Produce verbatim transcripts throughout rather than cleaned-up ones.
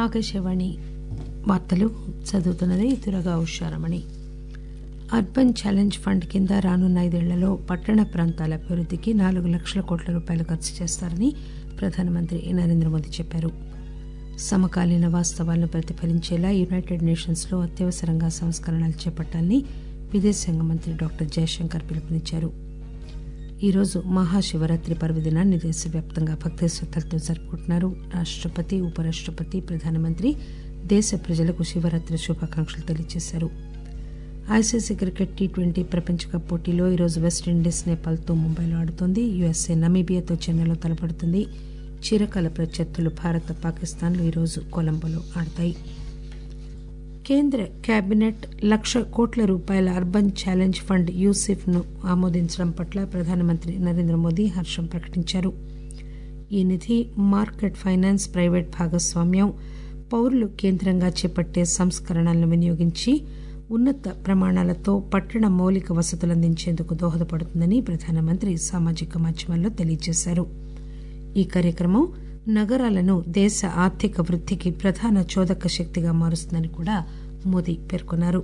ఆకాశవాణి వార్తలు చదువుతున్నది Turaga Usharamani. Urban challenge fund కింద రానున్న ఐదేళ్లలో పట్టణ ప్రాంతాల అభివృద్దికి నాలుగు లక్షల కోట్ల రూపాయలు ఖర్చు చేస్తారని ప్రధానమంత్రి నరేంద్ర మోదీ చెప్పారు. సమకాలీన వాస్తవాలను ప్రతిఫలించేలా యునైటెడ్ నేషన్స్ లో అత్యవసరంగా సంస్కరణలు చేపట్టాలని విదేశాంగ మంత్రి డాక్టర్ జయశంకర్ పిలుపునిచ్చారు. ఈరోజు మహాశివరాత్రి పర్వదినాన్ని దేశవ్యాప్తంగా భక్తి శ్రద్దలతో జరుపుకుంటున్నారు. రాష్టపతి, ఉపరాష్టపతి, ప్రధానమంత్రి దేశ ప్రజలకు శివరాత్రి శుభాకాంక్షలు తెలియజేశారు. ఐసీసీ క్రికెట్ టీ ట్వంటీ ప్రపంచ కప్ పోటీలో ఈరోజు వెస్టిండీస్ నేపాల్తో ముంబైలో ఆడుతోంది. యుఎస్ఏ నమీబియాతో చెన్నైలో తలపడుతుంది. చిరకాల ప్రత్యర్థులు భారత్, పాకిస్తాన్లు ఈరోజు కొలంబోలో ఆడతాయి. కేంద్ర కేబినెట్ లక్ష కోట్ల రూపాయల అర్బన్ ఛాలెంజ్ ఫండ్ యూసిఫ్ ను ఆమోదించడం పట్ల ప్రధానమంత్రి నరేంద్ర మోదీ హర్షం ప్రకటించారు. ఈ నిధి మార్కెట్ ఫైనాన్స్, ప్రైవేట్ భాగస్వామ్యం, పౌరులు కేంద్రంగా చేపట్టే సంస్కరణలను వినియోగించి ఉన్నత ప్రమాణాలతో పట్టణ మౌలిక వసతులు అందించేందుకు దోహదపడుతుందని ప్రధానమంత్రి సామాజిక మాధ్యమంలో తెలియజేశారు. ఈ కార్యక్రమం నగరాలను దేశ ఆర్థిక వృద్దికి ప్రధాన చోదక శక్తిగా మారుస్తుందని కూడా మోదీ పేర్కొన్నారు.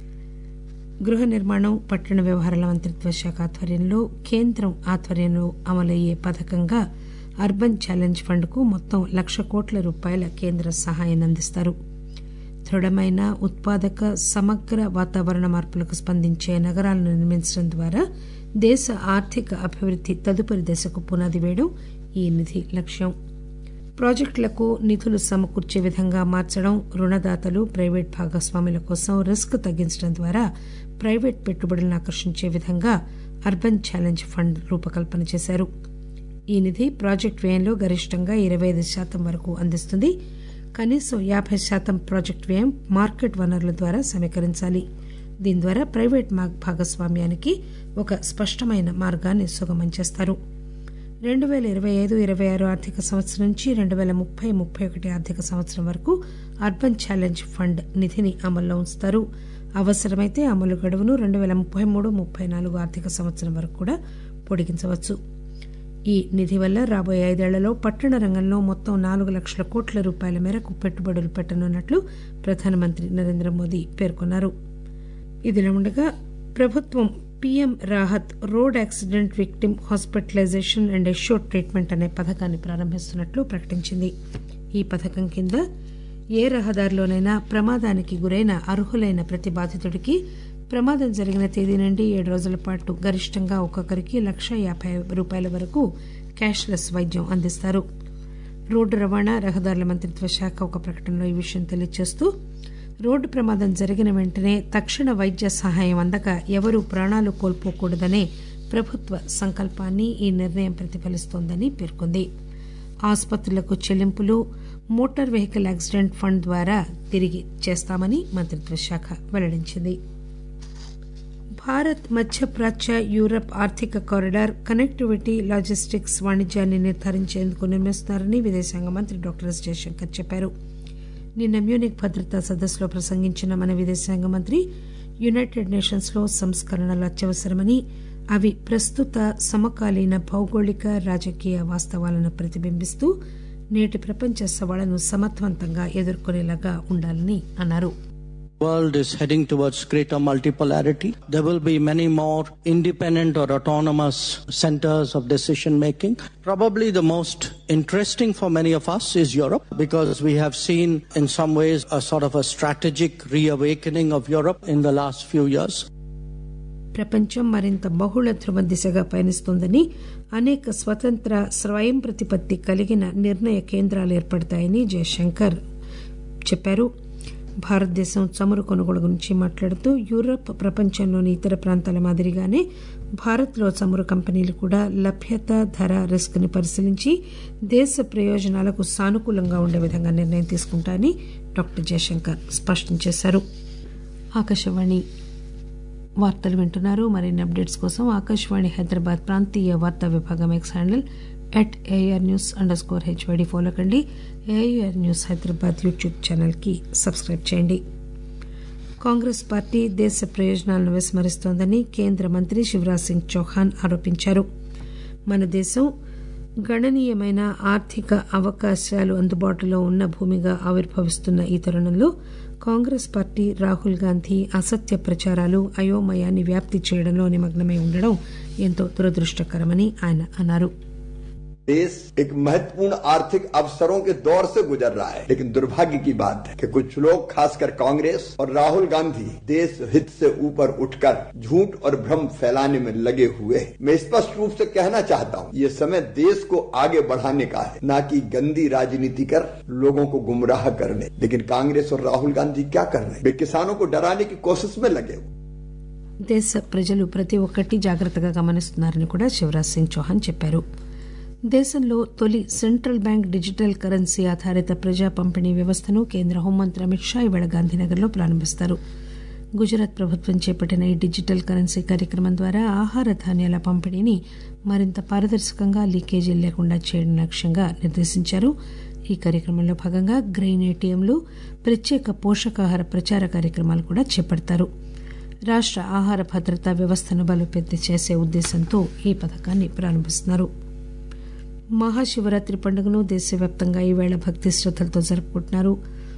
గృహ నిర్మాణం, పట్టణ వ్యవహారాల మంత్రిత్వ శాఖ ఆధ్వర్యంలో కేంద్రం ఆధ్వర్యంలో అమలయ్యే పథకంగా అర్బన్ ఛాలెంజ్ ఫండ్ కు మొత్తం లక్ష కోట్ల రూపాయల కేంద్ర సహాయాన్ని అందిస్తారు. దృఢమైన, ఉత్పాదక, సమగ్ర వాతావరణ మార్పులకు స్పందించే నగరాలను నిర్మించడం ద్వారా దేశ ఆర్థిక అభివృద్ది తదుపరి దశకు పునాది వేయడం ఈ నిధి లక్ష్యం. ప్రాజెక్టులకు నిధులు సమకూర్చే విధంగా మార్చడం, రుణదాతలు, ప్రైవేట్ భాగస్వాముల కోసం రిస్క్ తగ్గించడం ద్వారా ప్రైవేట్ పెట్టుబడులను ఆకర్షించే విధంగా అర్బన్ ఛాలెంజ్ ఫండ్ రూపకల్పన చేశారు. ఈ నిధి ప్రాజెక్టు వ్యయంలో గరిష్టంగా ఇరవై ఐదు శాతం వరకు అందిస్తుంది. కనీసం యాభై శాతం ప్రాజెక్టు వ్యయం మార్కెట్ వనరుల ద్వారా సమీకరించాలి. దీని ద్వారా ప్రైవేట్ భాగస్వామ్యానికి ఒక స్పష్టమైన మార్గాన్ని సుగమం చేస్తారు. రెండు పేల ఇరవై ఐదు ఇరవై ఆరు ఆర్థిక సంవత్సరం నుంచి రెండు పేల ముప్పై ముప్పై ఒకటి ఆర్థిక సంవత్సరం వరకు అర్బన్ ఛాలెంజ్ ఫండ్ నిధిని అమల్లో ఉంచుతారు. అవసరమైతే అమలు గడువును రెండు పేల ముప్పై మూడు ముప్పై నాలుగు ఆర్థిక సంవత్సరం వరకు కూడా పొడిగించవచ్చు. ఈ నిధి వల్ల రాబోయే ఐదేళ్లలో పట్టణ రంగంలో మొత్తం నాలుగు లక్షల కోట్ల రూపాయల మేరకు పెట్టుబడులు పెట్టనున్నట్లు ప్రధానమంత్రి నరేంద్ర మోదీ పేర్కొన్నారు. ఇదిలా ఉండగా ప్రభుత్వం PM Rahat road accident victim hospitalisation and assured treatment అనే పథకాన్ని ప్రారంభిస్తున్నట్లు ప్రకటించింది. ఈ పథకం కింద ఏ రహదారిలోనైనా ప్రమాదానికి గురైన అర్హులైన ప్రతి బాధితుడికి ప్రమాదం జరిగిన తేదీ నుండి ఏడు రోజుల పాటు గరిష్టంగా ఒక్కొక్కరికి లక్ష యాభై రూపాయల వరకు క్యాష్లెస్ వైద్యం అందిస్తారు. రోడ్డు రవాణా, రహదారుల మంత్రిత్వ శాఖ ఒక ప్రకటనలో ఈ విషయం తెలియజేస్తూ, రోడ్డు ప్రమాదం జరిగిన వెంటనే తక్షణ వైద్య సహాయం అందక ఎవరూ ప్రాణాలు కోల్పోకూడదనే ప్రభుత్వ సంకల్పాన్ని ఈ నిర్ణయం ప్రతిఫలిస్తోందని పేర్కొంది. ఆసుపత్రులకు చెల్లింపులు మోటార్ వెహికల్ యాక్సిడెంట్ ఫండ్ ద్వారా తిరిగి చేస్తామని మంత్రిత్వ శాఖ వెల్లడించింది. భారత్ మధ్యప్రాచ్య యూరప్ ఆర్థిక కారిడార్ కనెక్టివిటీ, లాజిస్టిక్స్, వాణిజ్యాన్ని నిర్ధారించేందుకు నిర్మిస్తున్నారని విదేశాంగ మంత్రి డాక్టర్ ఎస్ జయశంకర్ చెప్పారు. నిన్న మ్యూనిక్ భద్రతా సదస్సులో ప్రసంగించిన మన విదేశాంగ మంత్రి యునైటెడ్ నేషన్స్ లో సంస్కరణలు అత్యవసరమని, అవి ప్రస్తుత సమకాలీన భౌగోళిక, రాజకీయ వాస్తవాలను ప్రతిబింబిస్తూ నేటి ప్రపంచ సవాళ్లను సమర్థవంతంగా ఎదుర్కొనేలాగా ఉండాలని అన్నారు. The world is heading towards greater multipolarity. There will be many more independent or autonomous centers of decision making. Probably the most interesting for many of us is Europe, because we have seen in some ways a sort of a strategic reawakening of Europe in the last few years. ప్రపంచం మరింత బహుళ ధ్రువ దిశగా పయనిస్తోందని, అనేక స్వతంత్ర, స్వయం ప్రతిపత్తి కలిగిన నిర్ణయ కేంద్రాలు ఏర్పడతాయని జయశంకర్ చెప్పారు. భారతదేశం చమురు కొనుగోలు గురించి మాట్లాడుతూ, యూరప్, ప్రపంచంలోని ఇతర ప్రాంతాల మాదిరిగానే భారత్లో చమురు కంపెనీలు కూడా లభ్యత, ధర, రిస్క్ ని పరిశీలించి దేశ ప్రయోజనాలకు సానుకూలంగా ఉండే విధంగా నిర్ణయం తీసుకుంటారని డాక్టర్ జయశంకర్ స్పష్టం చేశారు. ఆకాశవాణి వార్తలు వింటున్నారు. మరిన్ని అప్డేట్స్ కోసం ఆకాశవాణి హైదరాబాద్ ప్రాంతీయ వార్తా విభాగం X handle at AIR news under score HYD follow కండి. AIR news Hyderabad YouTube channel కి సబ్స్క్రైబ్ చేయండి. కాంగ్రెస్ పార్టీ దేశ ప్రయోజనాలను విస్మరిస్తోందని కేంద్ర మంత్రి శివరాజ్ సింగ్ చౌహాన్ ఆరోపించారు. మన దేశం గణనీయమైన ఆర్థిక అవకాశాలు అందుబాటులో ఉన్న భూమిగా ఆవిర్భవిస్తున్న ఈ తరుణంలో కాంగ్రెస్ పార్టీ రాహుల్ గాంధీ అసత్య ప్రచారాలు అయోమయాన్ని వ్యాప్తి చేయడంలో నిమగ్నమై ఉండడం ఎంతో దురదృష్టకరమని ఆయన అన్నారు. देश एक महत्वपूर्ण आर्थिक अवसरों के दौर से गुजर रहा है, लेकिन दुर्भाग्य की बात है कि कुछ लोग, खासकर कांग्रेस और राहुल गांधी, देश हित से ऊपर उठकर झूठ और भ्रम फैलाने में लगे हुए हैं. मैं स्पष्ट रूप से कहना चाहता हूं, ये समय देश को आगे बढ़ाने का है, न कि गंदी राजनीति कर लोगों को गुमराह करने. लेकिन कांग्रेस और राहुल गांधी क्या कर रहे हैं? वे किसानों को डराने की कोशिश में लगे हुए. దేశ ప్రజలు ప్రతి ఒక్కటి జాగ్రత్తగా గమనిస్తున్నారని కూడా శివరాజ్ సింగ్ చౌహాన్ చెప్పారు. దేశంలో తొలి సెంట్రల్ బ్యాంక్ డిజిటల్ కరెన్సీ ఆధారిత ప్రజా పంపిణీ వ్యవస్థను కేంద్ర హోంమంత్రి అమిత్ షా ఇవాళ గాంధీనగర్లో ప్రారంభిస్తారు. గుజరాత్ ప్రభుత్వం చేపట్టిన ఈ డిజిటల్ కరెన్సీ కార్యక్రమం ద్వారా ఆహార ధాన్యాల పంపిణీని మరింత పారదర్శకంగా లీకేజీలు లేకుండా చేయడం లక్ష్యంగా నిర్దేశించారు. ఈ కార్యక్రమంలో భాగంగా గ్రెయిన్ ఏటీఎంలు, ప్రత్యేక పోషకాహార ప్రచార కార్యక్రమాలు కూడా చేపడతారు. రాష్ట ఆహార భద్రతా వ్యవస్థను బలోపేతం చేసే ఉద్దేశంతో ఈ పథకాన్ని ప్రారంభిస్తున్నారు. మహాశివరాత్రి పండుగను దేశవ్యాప్తంగా ఈవేళ భక్తి శ్రద్దలతో జరుపుకుంటున్నారు.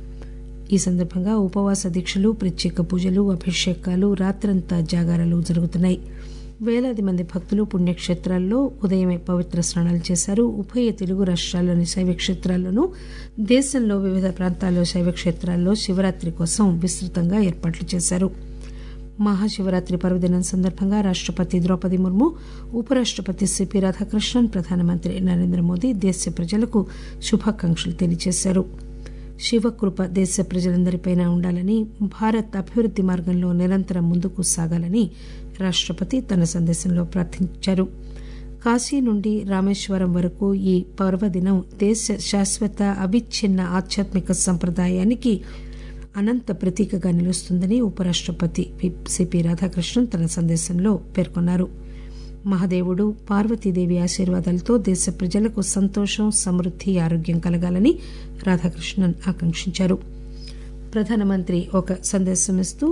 ఈ సందర్భంగా ఉపవాస దీక్షలు, ప్రత్యేక పూజలు, అభిషేకాలు, రాత్రంతా జాగారాలు జరుగుతున్నాయి. వేలాది మంది భక్తులు పుణ్యక్షేత్రాల్లో ఉదయమే పవిత్ర స్నానాలు చేశారు. ఉభయ తెలుగు రాష్ట్రాల్లోని శైవక్షేత్రాల్లోనూ దేశంలో వివిధ ప్రాంతాల్లో శైవక్షేత్రాల్లో శివరాత్రి కోసం విస్తృతంగా ఏర్పాట్లు చేశారు. మహాశివరాత్రి పర్వదినం సందర్భంగా రాష్టపతి ద్రౌపది ముర్ము, ఉపరాష్టపతి సిపి రాధాకృష్ణన్, ప్రధానమంత్రి నరేంద్ర మోదీ దేశ ప్రజలకు శుభాకాంక్షలు తెలియజేశారు. శివకృప దేశ ప్రజలందరిపైన ఉండాలని, భారత్ అభివృద్ది మార్గంలో నిరంతరం ముందుకు సాగాలని రాష్టపతి తన సందేశంలో ప్రార్థించారు. కాశీ నుండి రామేశ్వరం వరకు ఈ పర్వదినం దేశ శాశ్వత అవిచ్ఛిన్న ఆధ్యాత్మిక సంప్రదాయానికి అనంత ప్రతీకగా నిలుస్తుందని ఉపరాష్టపతి సిపి రాధాకృష్ణన్ తన సందేశంలో పేర్కొన్నారు. మహాదేవుడు పార్వతీదేవి ఆశీర్వాదాలతో దేశ ప్రజలకు సంతోషం, సమృద్ది, ఆరోగ్యం కలగాలని రాధాకృష్ణన్ ఆకాంక్షించారు. ప్రధానమంత్రి ఒక సందేశం ఇస్తూ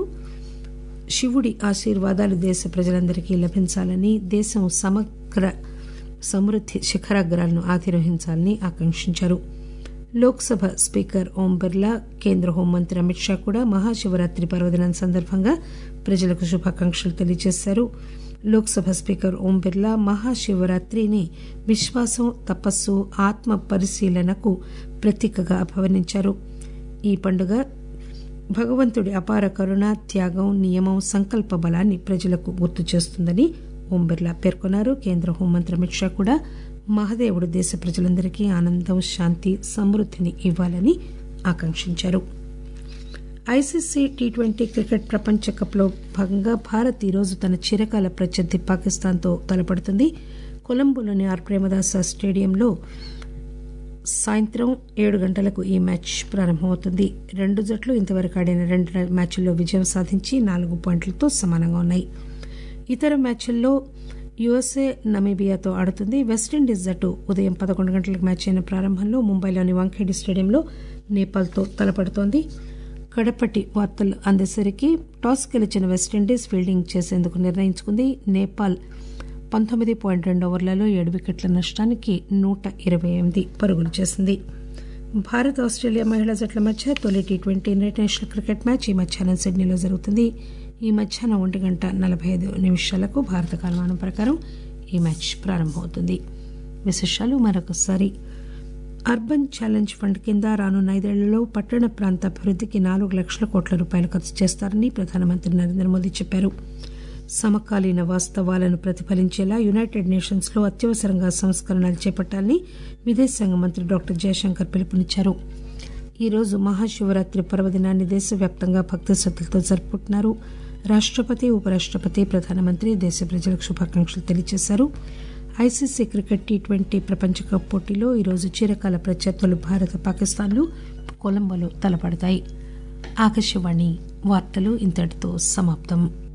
శివుడి ఆశీర్వాదాలు దేశ ప్రజలందరికీ లభించాలని, దేశం సమగ్ర సమృద్ది శిఖరాగ్రాలను అధిరోహించాలని ఆకాంక్షించారు. లోక్సభ స్పీకర్ ఓం బిర్లా, కేంద్ర హోంమంత్రి అమిత్ షా కూడా మహాశివరాత్రి పర్వదినం సందర్భంగా ప్రజలకు శుభాకాంక్షలు తెలియజేశారు. లోక్సభ స్పీకర్ ఓం బిర్లా మహాశివరాత్రిని విశ్వాసం, తపస్సు, ఆత్మ పరిశీలనకు ప్రతీకగా అభివర్ణించారు. ఈ పండుగ భగవంతుడి అపార కరుణ, త్యాగం, నియమం, సంకల్ప బలాన్ని ప్రజలకు గుర్తు చేస్తుందని ఓం బిర్లా పేర్కొన్నారు. కేంద్ర హోంమంత్రి అమిత్ షా కూడా మహాదేవుడు దేశ ప్రజలందరికీ ఆనందం, శాంతి, సమృద్దిని ఇవ్వాలని ఆకాంక్షించారు. ఐసీసీ టీ ట్వంటీ క్రికెట్ ప్రపంచ కప్ లో భాగంగా భారత్ ఈరోజు తన చిరకాల ప్రత్యర్థి పాకిస్తాన్ తో తలపడుతుంది. కొలంబోలోని ఆర్ ప్రేమదాస స్టేడియంలో సాయంత్రం ఏడు గంటలకు ఈ మ్యాచ్ ప్రారంభమవుతుంది. రెండు జట్లు ఇంతవరకు ఆడిన రెండు మ్యాచ్ల్లో విజయం సాధించి నాలుగు పాయింట్లతో సమానంగా ఉన్నాయి. ఇతర మ్యాచ్ల్లో యుఎస్ఏ నమీబియాతో ఆడుతుంది. వెస్టిండీస్ జట్టు ఉదయం పదకొండు గంటలకు మ్యాచ్ అయిన ప్రారంభంలో ముంబైలోని వాంఖేడే స్టేడియంలో నేపాల్తో తలపడుతోంది. కడపటి వార్తలు అందేసరికి టాస్ గెలిచిన వెస్టిండీస్ ఫీల్డింగ్ చేసేందుకు నిర్ణయించుకుంది. నేపాల్ పంతొమ్మిది పాయింట్ రెండు ఓవర్లలో ఏడు వికెట్ల నష్టానికి నూట ఇరవై ఎనిమిది పరుగులు చేసింది. భారత్ ఆస్ట్రేలియా మహిళా జట్ల మధ్య తొలి T twenty international cricket match ఈ మధ్యాహ్నం సిడ్నీలో జరుగుతుంది. ఈ మధ్యాహ్నం ఒంటి గంట నలభై ఐదు నిమిషాలకు భారత కాలమానం ప్రకారం ఈ మ్యాచ్ ప్రారంభమవుతుంది. విశేషాలు మరొకసారి. అర్బన్ ఛాలెంజ్ ఫండ్ కింద రానున్న ఐదేళ్లలో పట్టణ ప్రాంత అభివృద్దికి నాలుగు లక్షల కోట్ల రూపాయలు ఖర్చు చేస్తారని ప్రధానమంత్రి నరేంద్ర మోదీ చెప్పారు. సమకాలీన వాస్తవాలను ప్రతిఫలించేలా యునైటెడ్ నేషన్స్ లో అత్యవసరంగా సంస్కరణలు చేపట్టాలని విదేశాంగ మంత్రి డాక్టర్ జయశంకర్ పిలుపునిచ్చారు. ఈ రోజు మహాశివరాత్రి పర్వదినాన్ని దేశవ్యాప్తంగా భక్తి శ్రద్దలతో జరుపుకుంటున్నారు. రాష్టపతి, ఉపరాష్టపతి, ప్రధానమంత్రి దేశ ప్రజలకు శుభాకాంక్షలు తెలియజేశారు. ఐసీసీ క్రికెట్ టీ ట్వంటీ ప్రపంచ కప్ పోటీలో ఈరోజు చిరకాల ప్రత్యర్థులు భారత్, పాకిస్తాన్లు కొలంబోలో తలపడతాయి. ఆకాశవాణి వార్తలు ఇంతటితో సమాప్తం.